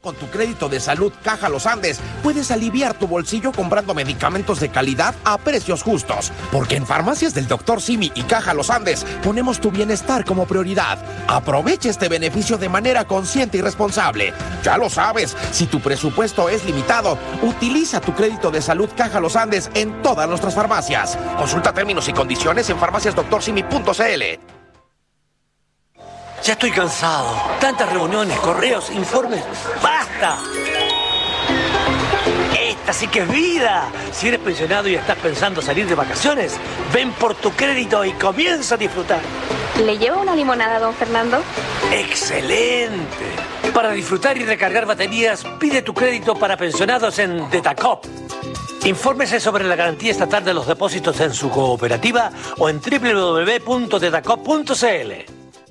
Con tu crédito de salud Caja Los Andes, puedes aliviar tu bolsillo comprando medicamentos de calidad a precios justos. Porque en Farmacias del Dr. Simi y Caja Los Andes, ponemos tu bienestar como prioridad. Aprovecha este beneficio de manera consciente y responsable. Ya lo sabes, si tu presupuesto es limitado, utiliza tu crédito de salud Caja Los Andes en todas nuestras farmacias. Consulta términos y condiciones en farmaciasdoctorsimi.cl. Ya estoy cansado. Tantas reuniones, correos, informes. ¡Basta! Esta sí que es vida. Si eres pensionado y estás pensando salir de vacaciones, ven por tu crédito y comienza a disfrutar. ¿Le lleva una limonada, don Fernando? ¡Excelente! Para disfrutar y recargar baterías, pide tu crédito para pensionados en Detacop. Infórmese sobre la garantía estatal de los depósitos en su cooperativa o en www.detacop.cl.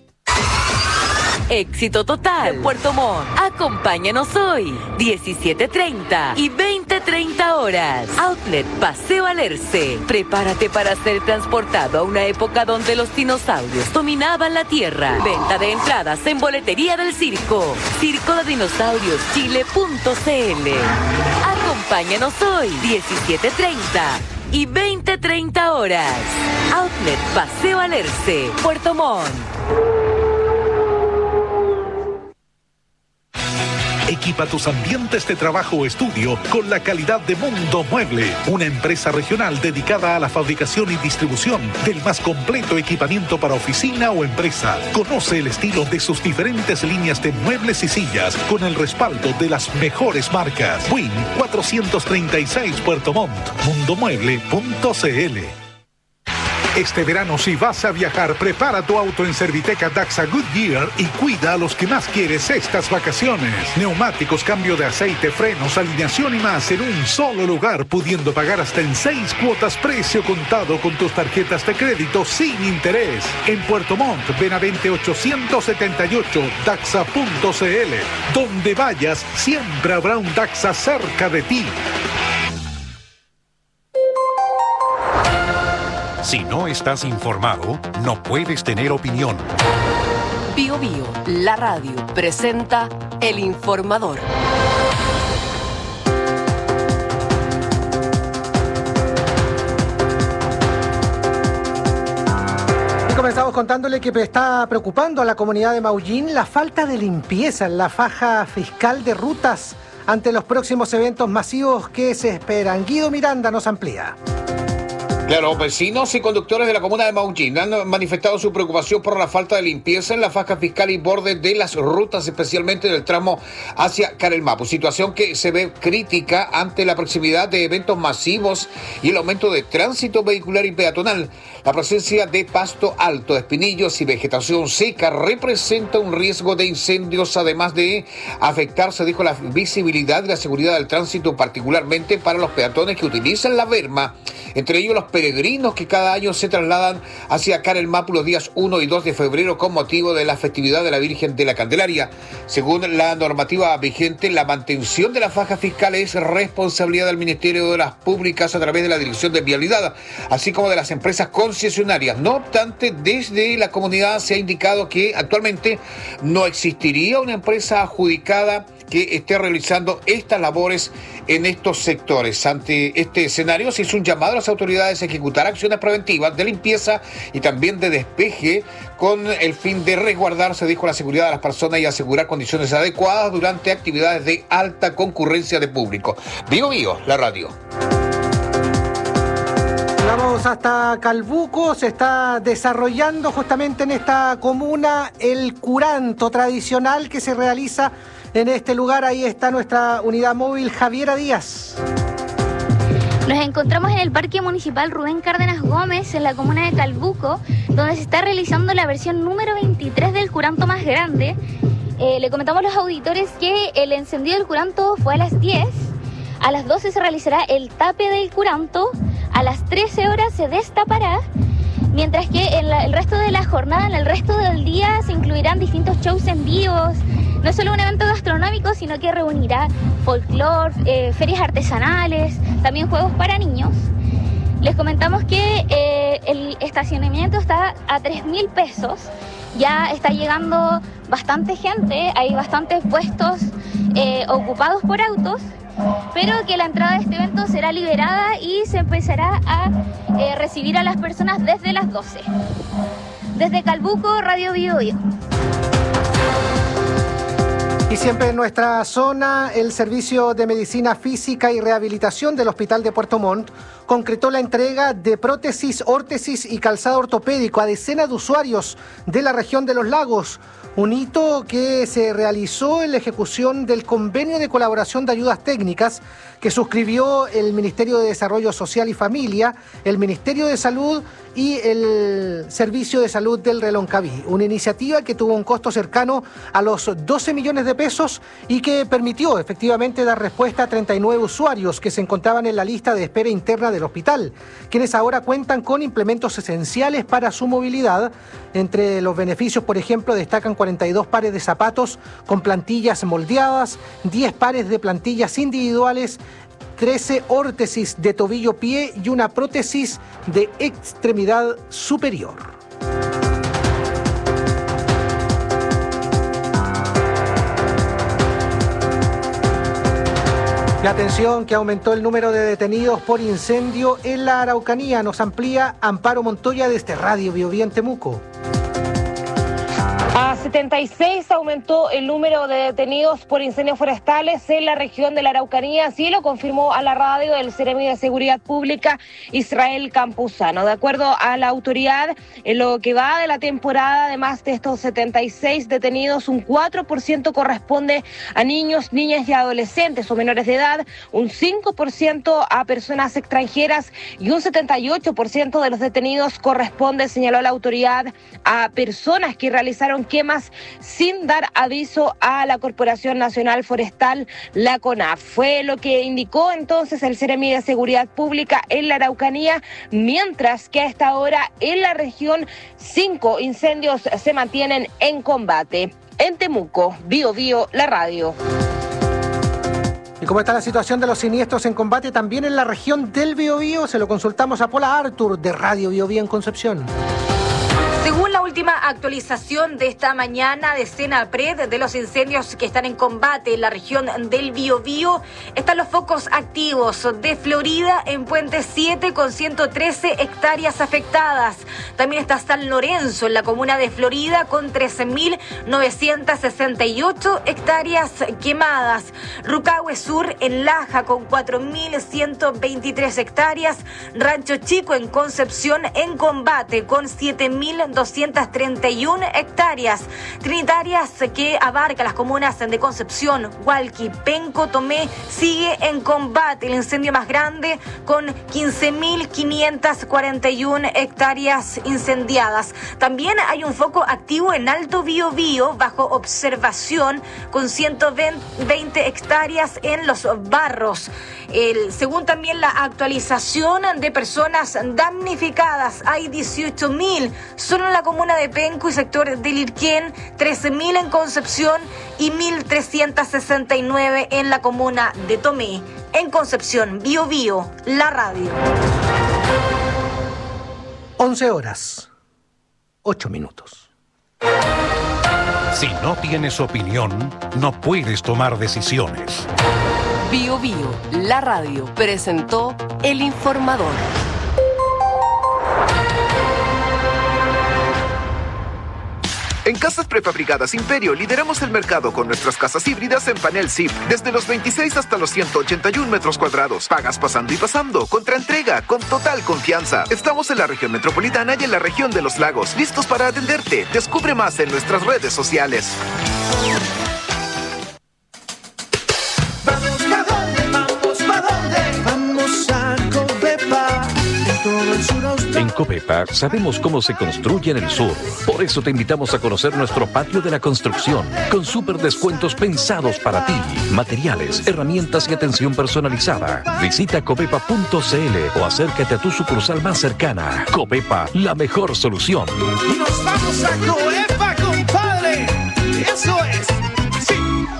Éxito total. Puerto Montt. Acompáñanos hoy, 17:30 y 20:30 horas. Outlet Paseo Alerce. Prepárate para ser transportado a una época donde los dinosaurios dominaban la tierra. Venta de entradas en boletería del circo. circodedinosaurioschile.cl. Acompáñanos hoy, 17:30 y 20:30 horas. Outlet Paseo Alerce, Puerto Montt. Equipa tus ambientes de trabajo o estudio con la calidad de Mundo Mueble, una empresa regional dedicada a la fabricación y distribución del más completo equipamiento para oficina o empresa. Conoce el estilo de sus diferentes líneas de muebles y sillas con el respaldo de las mejores marcas. Win 436 Puerto Montt, mundomueble.cl. Este verano, si vas a viajar, prepara tu auto en Serviteca Daxa Goodyear y cuida a los que más quieres estas vacaciones. Neumáticos, cambio de aceite, frenos, alineación y más en un solo lugar, pudiendo pagar hasta en 6 cuotas precio contado con tus tarjetas de crédito sin interés. En Puerto Montt, Benavente 878, Daxa.cl. Donde vayas, siempre habrá un Daxa cerca de ti. Si no estás informado, no puedes tener opinión. Bio Bio, la radio, presenta El Informador. Y comenzamos contándole que está preocupando a la comunidad de Maullín la falta de limpieza en la faja fiscal de rutas ante los próximos eventos masivos que se esperan. Guido Miranda nos amplía. Claro, vecinos y conductores de la comuna de Maullín han manifestado su preocupación por la falta de limpieza en la faja fiscal y borde de las rutas, especialmente del tramo hacia Carelmapu, situación que se ve crítica ante la proximidad de eventos masivos y el aumento de tránsito vehicular y peatonal. La presencia de pasto alto, espinillos y vegetación seca representa un riesgo de incendios, además de afectar, se dijo, la visibilidad y la seguridad del tránsito, particularmente para los peatones que utilizan la berma, entre ellos los peregrinos que cada año se trasladan hacia Carelmapu los días 1 y 2 de febrero con motivo de la festividad de la Virgen de la Candelaria. Según la normativa vigente, la mantención de la faja fiscal es responsabilidad del Ministerio de las Públicas a través de la Dirección de Vialidad, así como de las empresas concesionarias. No obstante, desde la comunidad se ha indicado que actualmente no existiría una empresa adjudicada que esté realizando estas labores en estos sectores. Ante este escenario se hizo un llamado a las autoridades a ejecutar acciones preventivas de limpieza y también de despeje con el fin de resguardar, se dijo, la seguridad de las personas y asegurar condiciones adecuadas durante actividades de alta concurrencia de público. Bio Bio, la radio. Vamos hasta Calbuco. Se está desarrollando justamente en esta comuna el curanto tradicional que se realiza en este lugar. Ahí está nuestra unidad móvil, Javiera Díaz. Nos encontramos en el Parque Municipal Rubén Cárdenas Gómez, en la comuna de Calbuco, donde se está realizando la versión número 23 del curanto más grande. Le comentamos a los auditores que el encendido del curanto fue a las 10, a las 12 se realizará el tape del curanto, a las 13 horas se destapará, mientras que en el resto de la jornada, en el resto del día, se incluirán distintos shows en vivos. No es solo un evento gastronómico, sino que reunirá folclore, ferias artesanales, también juegos para niños. Les comentamos que el estacionamiento está a 3.000 pesos. Ya está llegando bastante gente, hay bastantes puestos ocupados por autos, pero que la entrada de este evento será liberada y se empezará a recibir a las personas desde las 12. Desde Calbuco, Radio Bio Bio. Y siempre en nuestra zona, el Servicio de Medicina Física y Rehabilitación del Hospital de Puerto Montt concretó la entrega de prótesis, órtesis y calzado ortopédico a decenas de usuarios de la región de Los Lagos. Un hito que se realizó en la ejecución del convenio de colaboración de ayudas técnicas que suscribió el Ministerio de Desarrollo Social y Familia, el Ministerio de Salud y el Servicio de Salud del Reloncaví. Una iniciativa que tuvo un costo cercano a los 12 millones de pesos y que permitió efectivamente dar respuesta a 39 usuarios que se encontraban en la lista de espera interna del hospital, quienes ahora cuentan con implementos esenciales para su movilidad. Entre los beneficios, por ejemplo, destacan 42 pares de zapatos con plantillas moldeadas, 10 pares de plantillas individuales, 13 órtesis de tobillo-pie y una prótesis de extremidad superior. La atención que aumentó el número de detenidos por incendio en la Araucanía. Nos amplía Amparo Montoya desde Radio Bio Bio en Temuco. A 76 aumentó el número de detenidos por incendios forestales en la región de la Araucanía, así lo confirmó a la radio el Seremi de Seguridad Pública Israel Campuzano. De acuerdo a la autoridad, en lo que va de la temporada, además de estos 76 detenidos, un 4% corresponde a niños, niñas y adolescentes o menores de edad, un 5% a personas extranjeras y un 78% de los detenidos corresponde, señaló la autoridad, a personas que realizaron quemas sin dar aviso a la Corporación Nacional Forestal, la CONAF. Fue lo que indicó entonces el Seremi de Seguridad Pública en la Araucanía, mientras que a esta hora en la región 5 incendios se mantienen en combate. En Temuco, Bio Bio, la radio. ¿Y cómo está la situación de los siniestros en combate también en la región del Biobío? Se lo consultamos a Paula Artur de Radio Bio Bio en Concepción. Según la última actualización de esta mañana de Senapred de los incendios que están en combate en la región del Biobío, están los focos activos de Florida en Puente 7 con 113 hectáreas afectadas. También está San Lorenzo en la comuna de Florida con 13.968 hectáreas quemadas. Rucahue Sur en Laja con 4.123 hectáreas. Rancho Chico en Concepción en combate con 7.231 hectáreas. Trinitarias, que abarca las comunas de Concepción, Hualqui, Penco, Tomé, sigue en combate. El incendio más grande con 15.541 hectáreas incendiadas. También hay un foco activo en Alto Biobío bajo observación con 120 hectáreas en Los Barros. Según también la actualización de personas damnificadas, hay 18.000 solo en la comuna de Penco y sector de Lirquén, 13.000 en Concepción y 1.369 en la comuna de Tomé. En Concepción, Bio Bio, la radio. 11 horas, 8 minutos. Si no tienes opinión, no puedes tomar decisiones. Bio Bio, la radio, presentó El Informador. En Casas Prefabricadas Imperio lideramos el mercado con nuestras casas híbridas en panel SIP, desde los 26 hasta los 181 metros cuadrados. Pagas pasando y pasando, contra entrega, con total confianza. Estamos en la región metropolitana y en la región de los lagos, listos para atenderte. Descubre más en nuestras redes sociales. En Copepa sabemos cómo se construye en el sur. Por eso te invitamos a conocer nuestro patio de la construcción, con súper descuentos pensados para ti. Materiales, herramientas y atención personalizada. Visita copepa.cl o acércate a tu sucursal más cercana. Copepa, la mejor solución. ¡Nos vamos a Copepa, compadre! ¡Eso es! ¡Sí!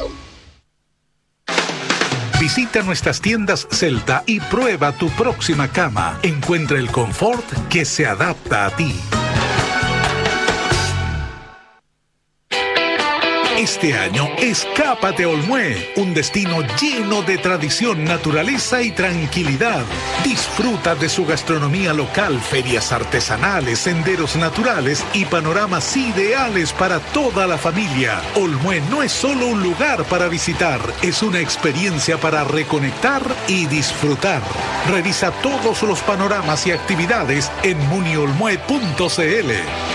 Visita nuestras tiendas Celta y prueba tu próxima cama. Encuentra el confort que se adapta a ti. Este año, escápate a Olmué, un destino lleno de tradición, naturaleza y tranquilidad. Disfruta de su gastronomía local, ferias artesanales, senderos naturales y panoramas ideales para toda la familia. Olmué no es solo un lugar para visitar, es una experiencia para reconectar y disfrutar. Revisa todos los panoramas y actividades en muniolmue.cl.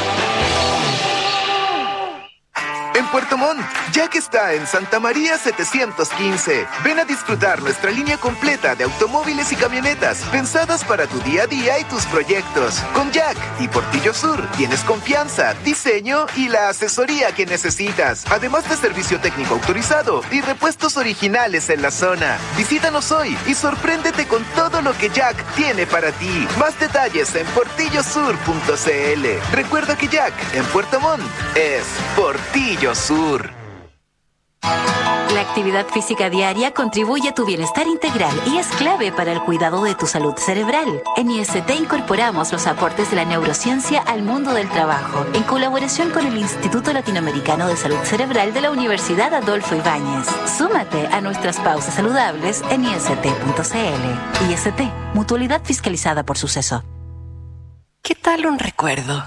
En Puerto Montt, Jack está en Santa María 715. Ven a disfrutar nuestra línea completa de automóviles y camionetas pensadas para tu día a día y tus proyectos. Con Jack y Portillo Sur tienes confianza, diseño y la asesoría que necesitas, además de servicio técnico autorizado y repuestos originales en la zona. Visítanos hoy y sorpréndete con todo lo que Jack tiene para ti. Más detalles en portillosur.cl. Recuerda que Jack en Puerto Montt es Portillo Sur. La actividad física diaria contribuye a tu bienestar integral y es clave para el cuidado de tu salud cerebral. En IST incorporamos los aportes de la neurociencia al mundo del trabajo, en colaboración con el Instituto Latinoamericano de Salud Cerebral de la Universidad Adolfo Ibáñez. Súmate a nuestras pausas saludables en IST.cl. IST, mutualidad fiscalizada por Suceso. ¿Qué tal un recuerdo?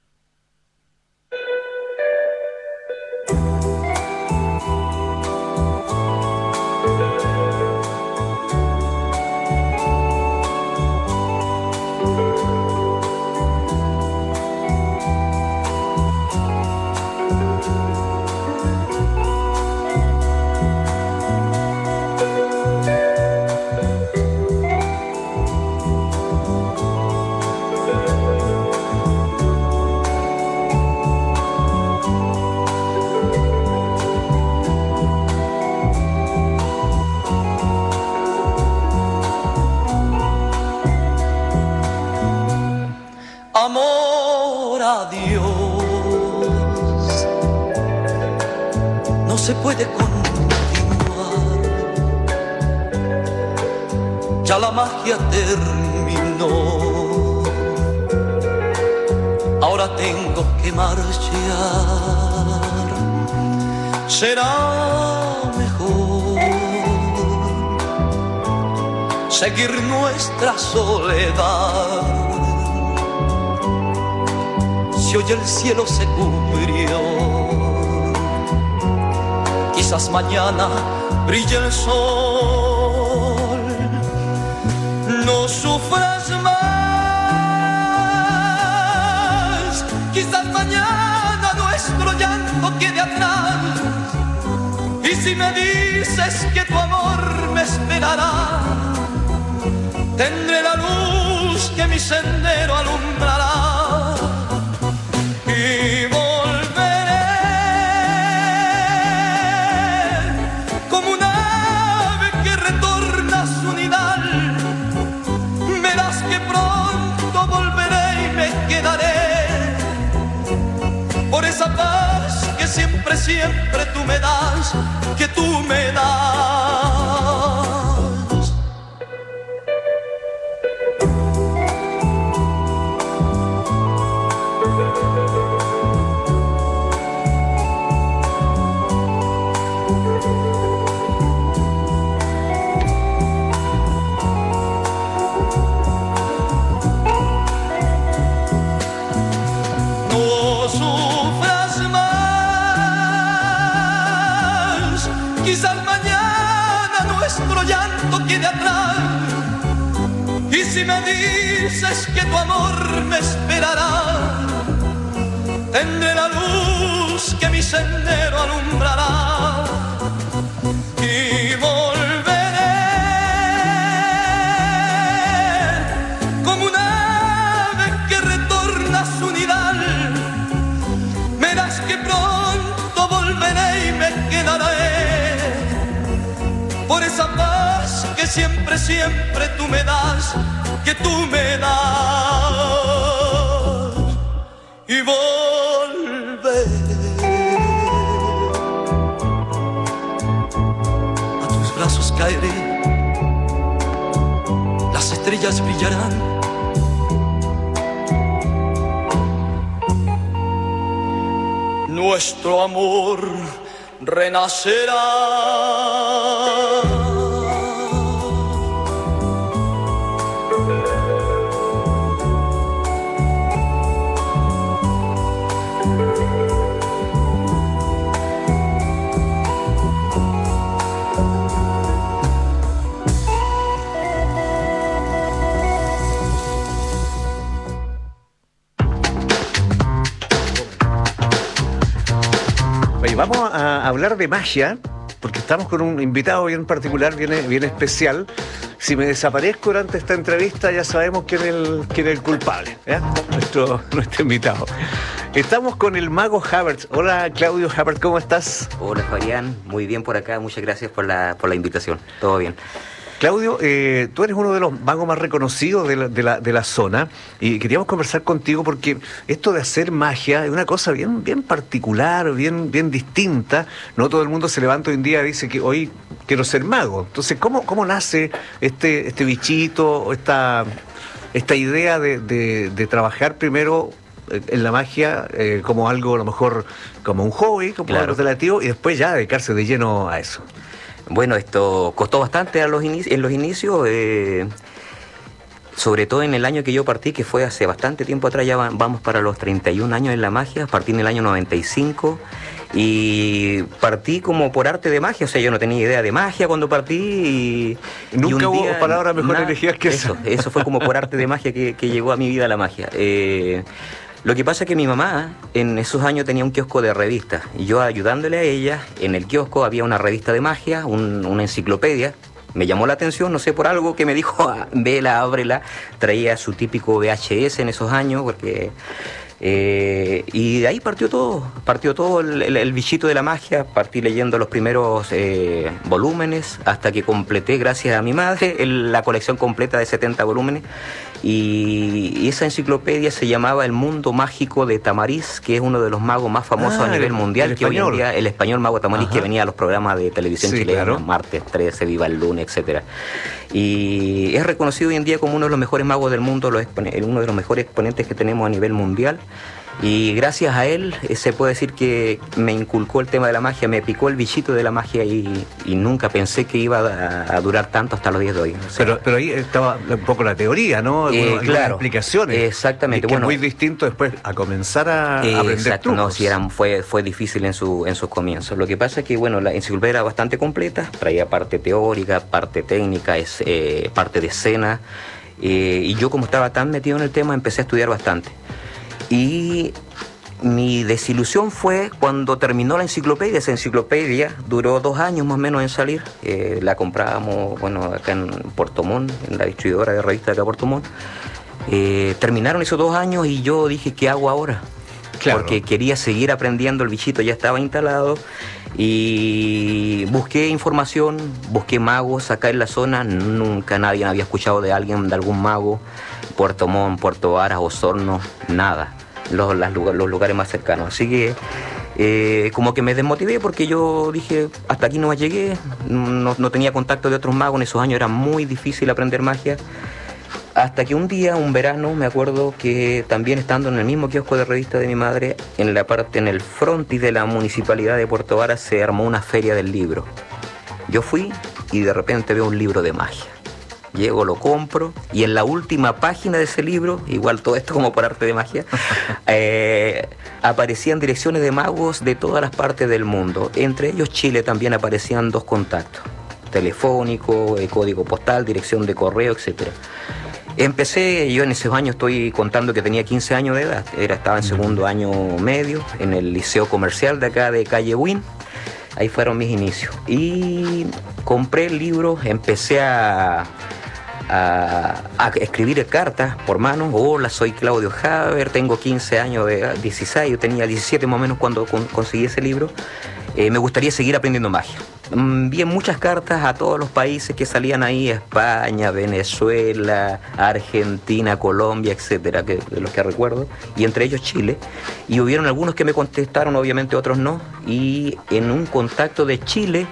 Amor a Dios, no se puede continuar, ya la magia terminó, ahora tengo que marchar, será mejor seguir nuestra soledad. Si hoy el cielo se cubrió, quizás mañana brille el sol. No sufras más, quizás mañana nuestro llanto quede atrás. Y si me dices que tu amor me esperará, tendré la luz que mi sendero alumbrará. Y volveré como un ave que retorna a su nidal. Verás que pronto volveré y me quedaré por esa paz que siempre, siempre tú me das, que tú me das. Y si me dices que tu amor me esperará, tendré la luz que mi sendero alumbrará. Y volveré como un ave que retorna a su nidal. Verás que pronto volveré y me quedaré por esa paz que siempre, siempre tú me das, que tú me das. Y volveré a tus brazos, caeré, las estrellas brillarán. Nuestro amor renacerá. Vamos a hablar de magia, porque estamos con un invitado bien particular, bien especial. Si me desaparezco durante esta entrevista, ya sabemos quién es el culpable, ¿eh? Nuestro invitado. Estamos con el mago Havertz. Hola, Claudio Havertz, ¿cómo estás? Hola, Fabián. Muy bien por acá. Muchas gracias por la invitación. Todo bien. Claudio, tú eres uno de los magos más reconocidos de la zona y queríamos conversar contigo porque esto de hacer magia es una cosa bien particular, bien distinta. No todo el mundo se levanta hoy en día y dice que hoy quiero ser mago. Entonces, ¿cómo nace este bichito, esta idea de trabajar primero en la magia como algo, a lo mejor, como un hobby, como algo relativo, y después ya dedicarse de lleno a eso? Bueno, esto costó bastante en los inicios, sobre todo en el año que yo partí, que fue hace bastante tiempo atrás, ya vamos para los 31 años en la magia, partí en el año 95 y partí como por arte de magia, o sea, yo no tenía idea de magia cuando partí y nunca hubo palabras mejor elegidas que eso. Eso fue como por arte de magia que llegó a mi vida la magia. Lo que pasa es que mi mamá en esos años tenía un kiosco de revistas y yo ayudándole a ella, en el kiosco había una revista de magia, una enciclopedia. Me llamó la atención, no sé, por algo que me dijo, vela, ábrela. Traía su típico VHS en esos años, porque... y de ahí partió todo el bichito de la magia. Partí leyendo los primeros volúmenes hasta que completé, gracias a mi madre, la colección completa de 70 volúmenes. Y esa enciclopedia se llamaba El Mundo Mágico de Tamariz, que es uno de los magos más famosos a nivel mundial, que hoy en día, el español mago Tamariz, que venía a los programas de televisión chilena, claro. Martes 13, Viva el Lunes, etcétera. Y es reconocido hoy en día como uno de los mejores magos del mundo, uno de los mejores exponentes que tenemos a nivel mundial. Y gracias a él se puede decir que me inculcó el tema de la magia, me picó el bichito de la magia y nunca pensé que iba a durar tanto hasta los días de hoy. O sea, pero ahí estaba un poco la teoría, ¿no? Claro, explicaciones. Exactamente. Bueno, es muy distinto después a comenzar a aprender trucos. No, sí, fue difícil en sus comienzos. Lo que pasa es que, bueno, la enciclopedia era bastante completa, traía parte teórica, parte técnica, parte de escena. Y yo, como estaba tan metido en el tema, empecé a estudiar bastante. Y mi desilusión fue cuando terminó la enciclopedia. Esa enciclopedia duró 2 años más o menos en salir. La comprábamos, bueno, acá en Puerto Montt, en la distribuidora de revistas de acá Puerto Montt. Terminaron esos 2 años y yo dije, ¿qué hago ahora? Claro. Porque quería seguir aprendiendo, el bichito ya estaba instalado. Y busqué información, busqué magos acá en la zona. Nunca nadie había escuchado de algún mago. Puerto Montt, Puerto Varas, Osorno, nada. Los lugares más cercanos. Así que como que me desmotivé porque yo dije, hasta aquí no llegué. No tenía contacto de otros magos. En esos años era muy difícil aprender magia. Hasta que un día, un verano, me acuerdo que también estando en el mismo kiosco de revista de mi madre, en el frontis de la municipalidad de Puerto Varas se armó una feria del libro. Yo fui y de repente veo un libro de magia. Llego, lo compro y en la última página de ese libro, igual todo esto como por arte de magia, aparecían direcciones de magos de todas las partes del mundo. Entre ellos Chile también aparecían 2 contactos, telefónico, código postal, dirección de correo, etcétera. Empecé, yo en esos años estoy contando que tenía 15 años de edad, estaba en segundo año medio, en el liceo comercial de acá de calle Win. Ahí fueron mis inicios. Y compré el libro, empecé a escribir cartas por mano. Hola, soy Claudio Havertz, tengo 15 años de edad, 16, yo tenía 17 más o menos cuando conseguí ese libro. Me gustaría seguir aprendiendo magia. Envié muchas cartas a todos los países que salían ahí, España, Venezuela, Argentina, Colombia, etcétera, de los que recuerdo, y entre ellos Chile. Y hubieron algunos que me contestaron, obviamente otros no. Y en un contacto de Chile,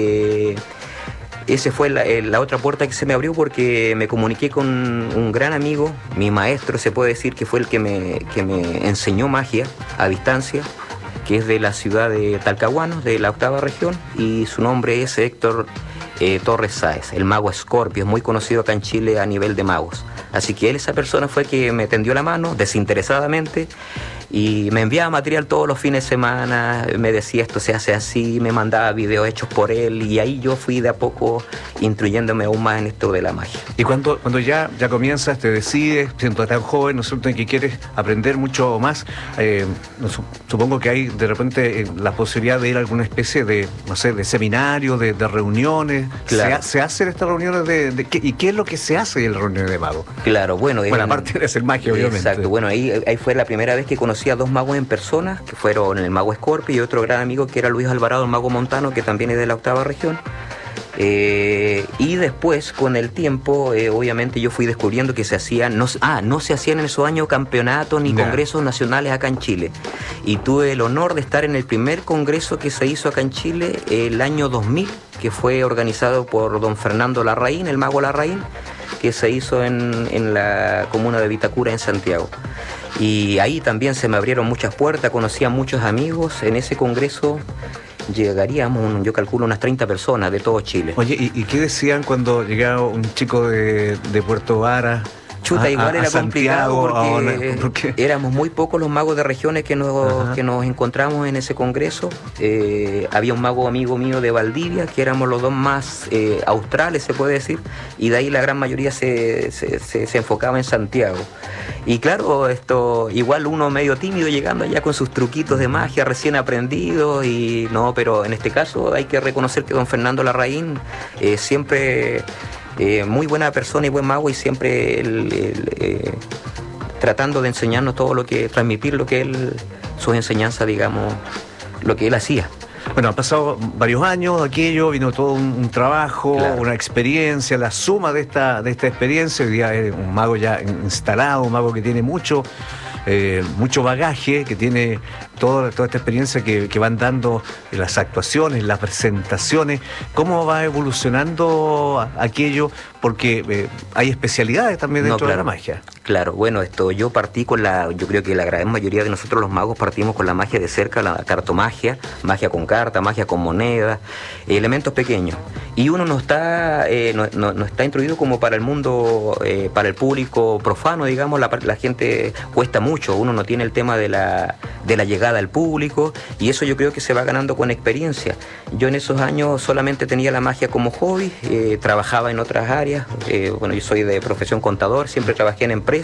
esa fue la otra puerta que se me abrió porque me comuniqué con un gran amigo, mi maestro, se puede decir que fue el que me enseñó magia a distancia, que es de la ciudad de Talcahuano, de la 8ª región, y su nombre es Héctor Torres Sáez, el mago Escorpio, es muy conocido acá en Chile a nivel de magos. Así que esa persona fue que me tendió la mano desinteresadamente y me enviaba material todos los fines de semana, me decía esto se hace así, me mandaba videos hechos por él, y ahí yo fui de a poco instruyéndome aún más en esto de la magia. Y cuando ya comienzas, te decides, siendo tan joven, ¿no es cierto?, que quieres aprender mucho más, supongo que hay de repente la posibilidad de ir a alguna especie de, no sé, de seminario, de reuniones. Claro. ¿Se hacen estas reuniones ¿y qué es lo que se hace en las reuniones de magos? Claro, bueno, aparte de hacer magia, obviamente. Exacto, bueno, ahí fue la primera vez que conocí a 2 magos en persona, que fueron el mago Escorpio y otro gran amigo que era Luis Alvarado, el mago montano, que también es de la 8ª región. Y después, con el tiempo, obviamente yo fui descubriendo que se hacían, no se hacían en esos años campeonatos ni congresos nacionales acá en Chile. Y tuve el honor de estar en el primer congreso que se hizo acá en Chile el año 2000, que fue organizado por don Fernando Larraín, el mago Larraín, que se hizo en la comuna de Vitacura, en Santiago. Y ahí también se me abrieron muchas puertas, conocí a muchos amigos. En ese congreso llegaríamos, yo calculo, unas 30 personas de todo Chile. Oye, ¿y qué decían cuando llegaba un chico de Puerto Vara? Chuta, igual era complicado porque éramos muy pocos los magos de regiones que nos encontramos en ese congreso. Había un mago amigo mío de Valdivia, que éramos los 2 más australes, se puede decir, y de ahí la gran mayoría se enfocaba en Santiago. Y claro, igual uno medio tímido llegando allá con sus truquitos de magia recién aprendidos, pero en este caso hay que reconocer que don Fernando Larraín siempre... muy buena persona y buen mago, y siempre tratando de enseñarnos transmitir sus enseñanzas, digamos, lo que él hacía. Bueno, han pasado varios años, aquello, vino todo un trabajo, una experiencia, la suma de esta experiencia. Hoy día es un mago ya instalado, un mago que tiene mucho bagaje, que tiene toda esta experiencia que van dando las actuaciones, las presentaciones. ¿Cómo va evolucionando aquello? Porque hay especialidades también dentro de la magia. Claro, bueno, yo partí yo creo que la gran mayoría de nosotros los magos partimos con la magia de cerca, la cartomagia, magia con carta, magia con moneda, elementos pequeños. Y uno no está instruido como para el mundo, para el público profano, digamos, la gente cuesta mucho, uno no tiene el tema de la llegada al público, y eso yo creo que se va ganando con experiencia. Yo en esos años solamente tenía la magia como hobby, trabajaba en otras áreas, yo soy de profesión contador, siempre trabajé en empresas,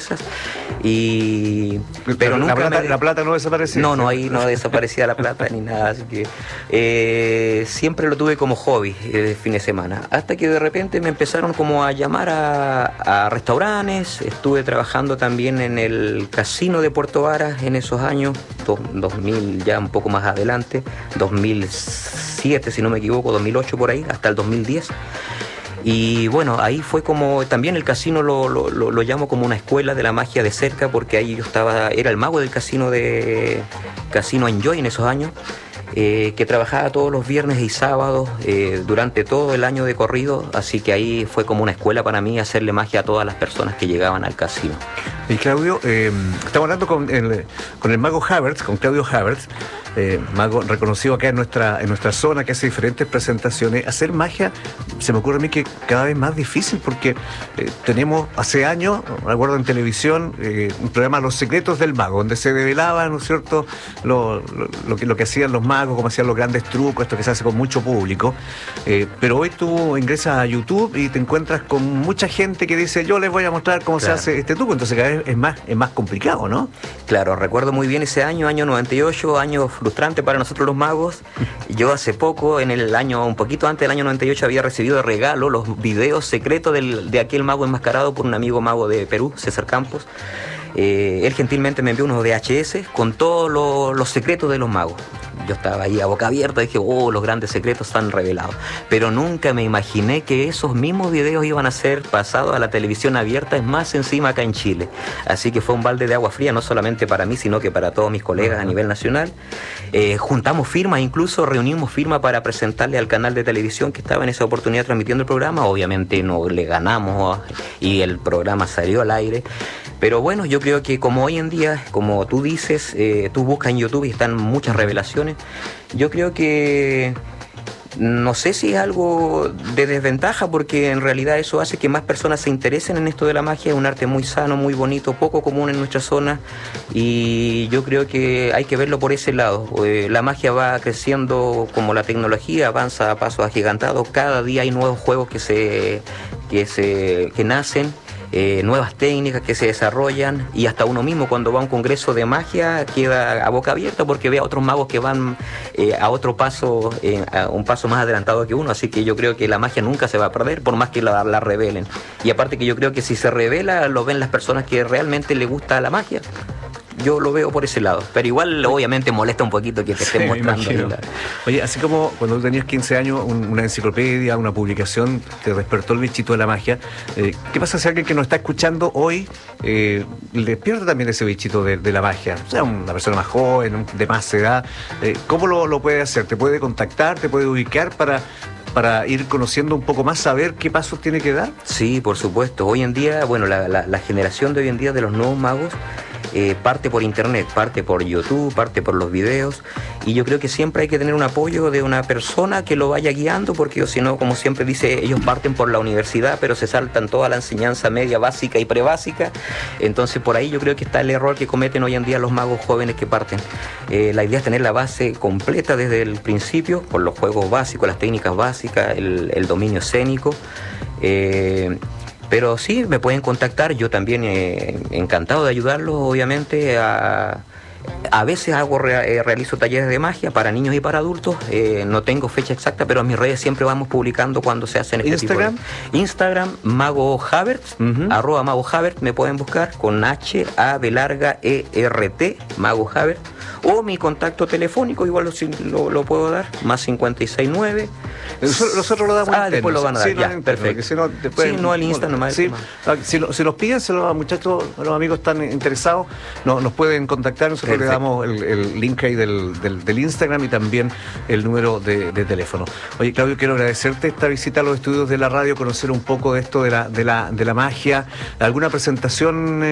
pero nunca la plata no desaparecía. No, ahí no desaparecía la plata ni nada, así que siempre lo tuve como hobby de fin de semana, hasta que de repente me empezaron como a llamar a restaurantes. Estuve trabajando también en el casino de Puerto Varas en esos años, 2000, ya un poco más adelante, 2007 si no me equivoco, 2008 por ahí, hasta el 2010. Y bueno, ahí fue como, también el casino lo llamo como una escuela de la magia de cerca, porque ahí yo era el mago del casino Casino Enjoy en esos años, que trabajaba todos los viernes y sábados durante todo el año de corrido, así que ahí fue como una escuela para mí hacerle magia a todas las personas que llegaban al casino. Y Claudio, estamos hablando con el mago Havertz, con Claudio Havertz, mago reconocido acá en nuestra zona, que hace diferentes presentaciones. Hacer magia se me ocurre a mí que cada vez más difícil, porque tenemos hace años, recuerdo en televisión, un programa Los Secretos del Mago, donde se develaba, ¿no es cierto?, lo que hacían los magos, cómo hacían los grandes trucos, esto que se hace con mucho público. Pero hoy tú ingresas a YouTube y te encuentras con mucha gente que dice: yo les voy a mostrar cómo se hace este truco. Entonces cada vez es más complicado, ¿no? Claro, recuerdo muy bien ese año 98, año frustrante para nosotros los magos. Yo hace poco, un poquito antes del año 98, había recibido de regalo los videos secretos de aquel mago enmascarado por un amigo mago de Perú, César Campos. Él gentilmente me envió unos VHS con todos los secretos de los magos. Yo estaba ahí a boca abierta, dije: los grandes secretos están revelados. Pero nunca me imaginé que esos mismos videos iban a ser pasados a la televisión abierta, es más, encima acá en Chile. Así que fue un balde de agua fría, no solamente para mí, sino que para todos mis colegas a nivel nacional. Juntamos firmas, incluso reunimos firmas para presentarle al canal de televisión que estaba en esa oportunidad transmitiendo el programa. Obviamente no le ganamos y el programa salió al aire. Pero bueno, yo creo que como hoy en día, como tú dices, tú buscas en YouTube y están muchas revelaciones, yo creo que no sé si es algo de desventaja, porque en realidad eso hace que más personas se interesen en esto de la magia. Es un arte muy sano, muy bonito, poco común en nuestra zona, y yo creo que hay que verlo por ese lado. La magia va creciendo como la tecnología, avanza a pasos agigantados. Cada día hay nuevos juegos que nacen. Nuevas técnicas que se desarrollan, y hasta uno mismo cuando va a un congreso de magia queda a boca abierta porque ve a otros magos que van a otro paso, a un paso más adelantado que uno. Así que yo creo que la magia nunca se va a perder por más que la revelen, y aparte que yo creo que si se revela lo ven las personas que realmente les gusta la magia. Yo lo veo por ese lado, pero igual obviamente molesta un poquito que te estén mostrando. Oye, así como cuando tú tenías 15 años, una enciclopedia, una publicación, te despertó el bichito de la magia. ¿Qué pasa si alguien que nos está escuchando hoy le pierde también ese bichito de la magia? O sea, una persona más joven, de más edad. ¿Cómo lo puede hacer? ¿Te puede contactar? ¿Te puede ubicar para ir conociendo un poco más, saber qué pasos tiene que dar? Sí, por supuesto. Hoy en día, bueno, la generación de hoy en día de los nuevos magos parte por internet, parte por YouTube, parte por los videos, y yo creo que siempre hay que tener un apoyo de una persona que lo vaya guiando, porque si no, como siempre dice, ellos parten por la universidad pero se saltan toda la enseñanza media, básica y prebásica. Entonces por ahí yo creo que está el error que cometen hoy en día los magos jóvenes que parten. La idea es tener la base completa desde el principio, por los juegos básicos, las técnicas básicas, el dominio escénico. Pero sí, me pueden contactar, yo también encantado de ayudarlos, obviamente. A veces realizo talleres de magia para niños y para adultos. No tengo fecha exacta, pero en mis redes siempre vamos publicando cuando se hacen este tipo de... Instagram, Mago Habert, @Mago Habert, me pueden buscar con H-A-B-E-R-T, Mago Habert. O mi contacto telefónico, igual lo puedo dar, más 569. Nosotros lo damos. Después lo van a dar, ya, perfecto. Si no, después, sí, no el Insta nomás. Sí, si nos piden, si los muchachos, los amigos están interesados, nos pueden contactar. Nosotros le damos el link ahí del Instagram y también el número de teléfono. Oye, Claudio, quiero agradecerte esta visita a los estudios de la radio, conocer un poco de esto de la magia. ¿Alguna presentación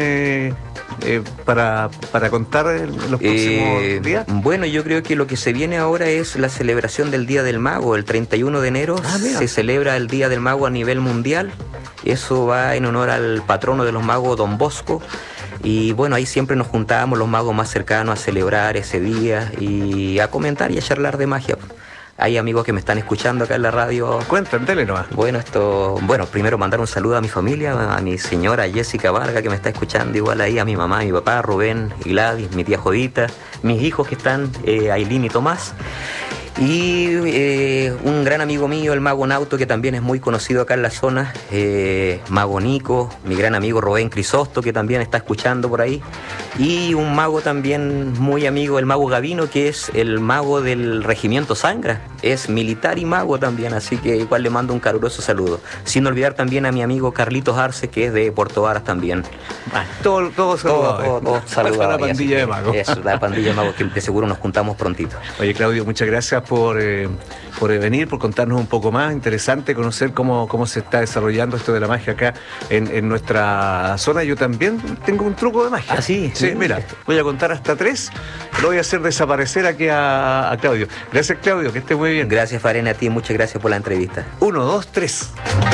para contar en los próximos días? Bueno, yo creo que lo que se viene ahora es la celebración del Día del Mago. El 31 de enero se celebra el Día del Mago a nivel mundial. Eso va en honor al patrono de los magos, Don Bosco. Y bueno, ahí siempre nos juntábamos los magos más cercanos a celebrar ese día y a comentar y a charlar de magia. Hay amigos que me están escuchando acá en la radio. Cuéntale nomás. Bueno, primero mandar un saludo a mi familia, a mi señora Jessica Varga, que me está escuchando, igual ahí, a mi mamá, a mi papá, Rubén y Gladys, mi tía Jodita, mis hijos que están, Ailín y Tomás. Y un gran amigo mío, el Mago Nauto, que también es muy conocido acá en la zona, Mago Nico, mi gran amigo Rubén Crisosto, que también está escuchando por ahí, y un mago también muy amigo, el Mago Gavino, que es el mago del Regimiento Sangra, es militar y mago también, así que igual le mando un caluroso saludo. Sin olvidar también a mi amigo Carlitos Arce, que es de Puerto Varas también. Todos saludos. La pandilla de magos. Eso, la pandilla de magos, que de seguro nos juntamos prontito. Oye, Claudio, muchas gracias por venir, por contarnos un poco más. Interesante conocer cómo se está desarrollando esto de la magia acá en nuestra zona. Yo también tengo un truco de magia. ¿Ah, sí? Sí, mira, voy a contar hasta 3. Lo voy a hacer desaparecer aquí a Claudio. Gracias, Claudio, que esté muy bien. Gracias, Farena, a ti, muchas gracias por la entrevista. 1, 2, 3.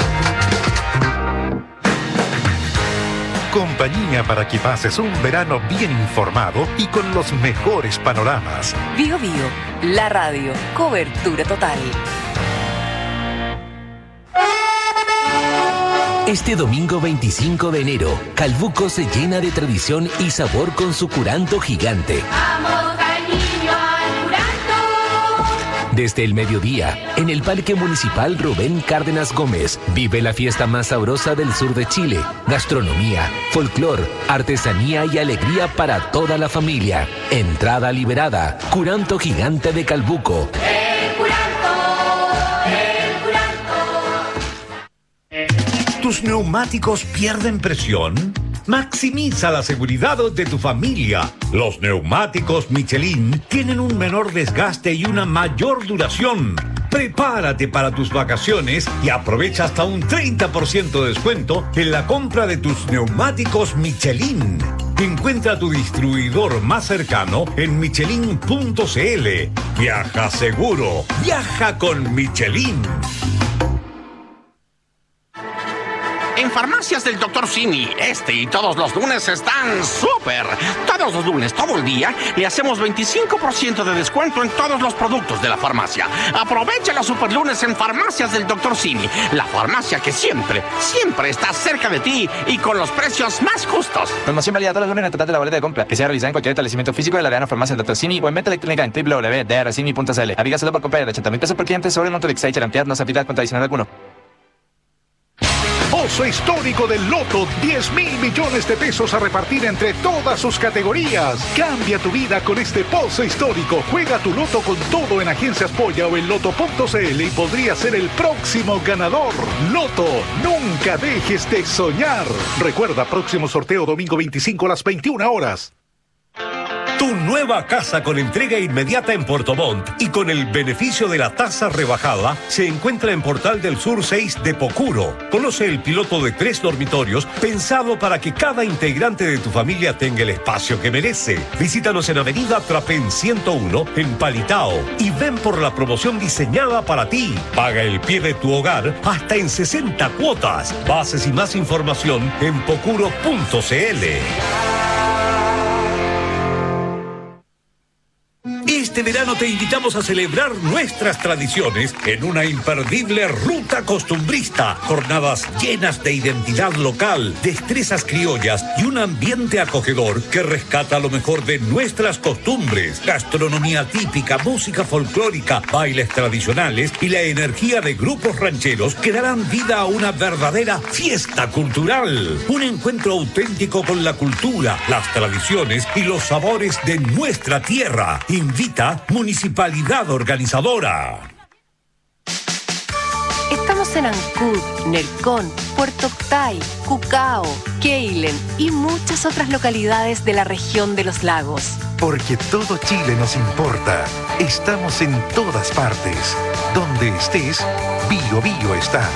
Compañía para que pases un verano bien informado y con los mejores panoramas. Bio Bio, la radio, cobertura total. Este domingo 25 de enero, Calbuco se llena de tradición y sabor con su curanto gigante. ¡Vamos al niño al curanto! Desde el mediodía, en el Parque Municipal Rubén Cárdenas Gómez, vive la fiesta más sabrosa del sur de Chile. Gastronomía, folclor, artesanía y alegría para toda la familia. Entrada liberada. Curanto gigante de Calbuco. ¿Tus neumáticos pierden presión? Maximiza la seguridad de tu familia. Los neumáticos Michelin tienen un menor desgaste y una mayor duración. Prepárate para tus vacaciones y aprovecha hasta un 30% de descuento en la compra de tus neumáticos Michelin. Encuentra tu distribuidor más cercano en michelin.cl. Viaja seguro, viaja con Michelin. En Farmacias del Dr. Simi, y todos los lunes están súper. Todos los lunes, todo el día, le hacemos 25% de descuento en todos los productos de la farmacia. Aprovecha los super lunes en Farmacias del Dr. Simi, la farmacia que siempre está cerca de ti y con los precios más justos. Promoción válida todos los lunes en el total de la boleta de compra, que sea realizada en cualquier establecimiento físico de la Arena Farmacia del Dr. Simi o en venta electrónica en www.drcimi.cl. Aplica solo por compra de 80,000 pesos por cliente sobre el monto de Excel Charampiad, no se aplica con adicional alguno. Pozo histórico del Loto, 10.000 millones de pesos a repartir entre todas sus categorías. Cambia tu vida con este pozo histórico. Juega tu Loto con todo en Agencias Polla o en loto.cl y podrías ser el próximo ganador. Loto, nunca dejes de soñar. Recuerda, próximo sorteo domingo 25 a las 21 horas. Tu nueva casa con entrega inmediata en Puerto Montt y con el beneficio de la tasa rebajada se encuentra en Portal del Sur 6 de Pocuro. Conoce el piloto de 3 dormitorios pensado para que cada integrante de tu familia tenga el espacio que merece. Visítanos en Avenida Trapén 101 en Palitao y ven por la promoción diseñada para ti. Paga el pie de tu hogar hasta en 60 cuotas. Bases y más información en pocuro.cl. Este verano te invitamos a celebrar nuestras tradiciones en una imperdible ruta costumbrista. Jornadas llenas de identidad local, destrezas criollas y un ambiente acogedor que rescata lo mejor de nuestras costumbres. Gastronomía típica, música folclórica, bailes tradicionales y la energía de grupos rancheros que darán vida a una verdadera fiesta cultural. Un encuentro auténtico con la cultura, las tradiciones y los sabores de nuestra tierra. Invita Municipalidad Organizadora. Estamos en Ancud, Nercón, Puerto Octay, Cucao, Keilen y muchas otras localidades de la región de los lagos. Porque todo Chile nos importa. Estamos en todas partes. Donde estés, Bio Bio está.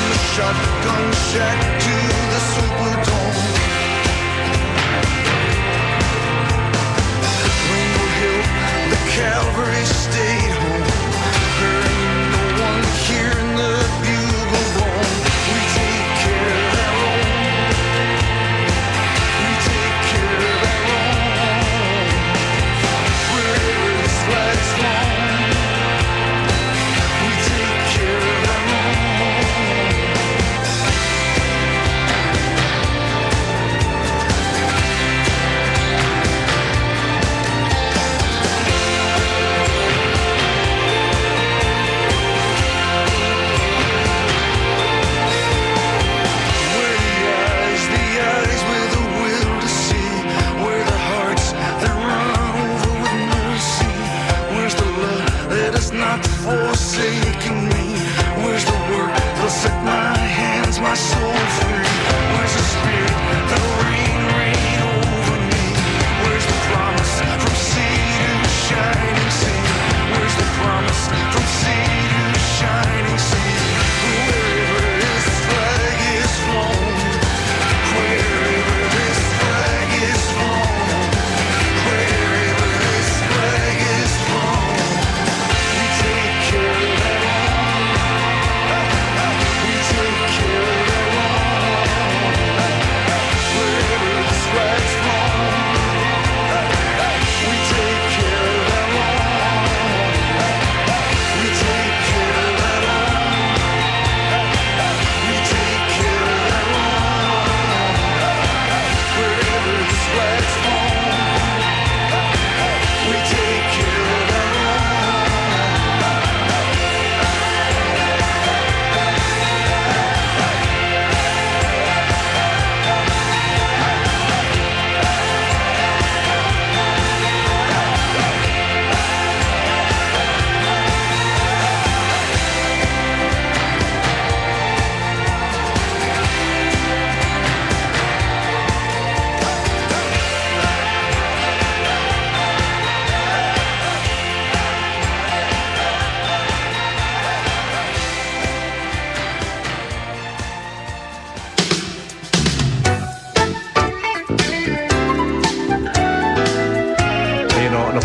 Shotgun shack to the Superdome.